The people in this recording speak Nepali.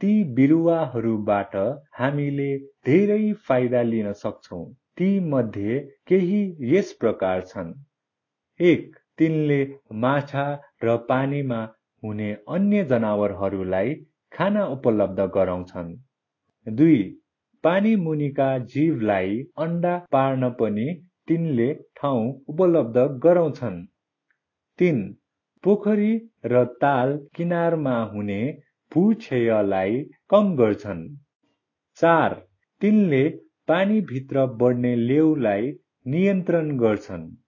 ती बिरुवाहरूबाट हामीले धेरै फाइदा लिन सक्छौं। ती मध्ये केही यस प्रकार छन्। 1. तिनले माछा र पानीमा हुने अन्य जनावरहरूलाई खाना उपलब्ध गराउँछन्। 2. पानी मुनिका जीवलाई अण्डा पार्न पनि तिनले ठाउँ उपलब्ध गराउँछन्। 3. पोखरी र ताल किनारमा हुने भूक्षयलाई कम गर्छन्। 4. तिनले पानीभित्र बढ्ने लेउलाई नियन्त्रण गर्छन्।